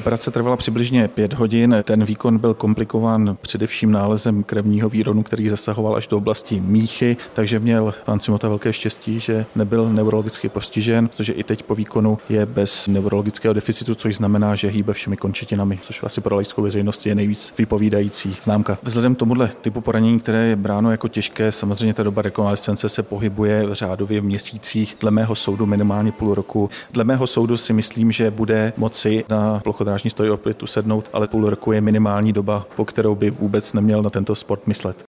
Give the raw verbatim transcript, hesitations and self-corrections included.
Operace trvala přibližně pět hodin. Ten výkon byl komplikován především nálezem krevního výronu, který zasahoval až do oblasti míchy, takže měl pan Cimota velké štěstí, že nebyl neurologicky postižen, protože i teď po výkonu je bez neurologického deficitu, což znamená, že hýbe všemi končetinami, což asi pro laickou veřejnost je nejvíc vypovídající známka. Vzhledem k tomuhle typu poranění, které je bráno jako těžké, samozřejmě ta doba rekonvalescence se pohybuje v řádově v měsících, dle mého soudu minimálně půl roku. Dle mého soudu si myslím, že bude moci na plochodrážní stroj opět usednout, ale půl roku je minimální doba, po kterou by vůbec neměl na tento sport myslet.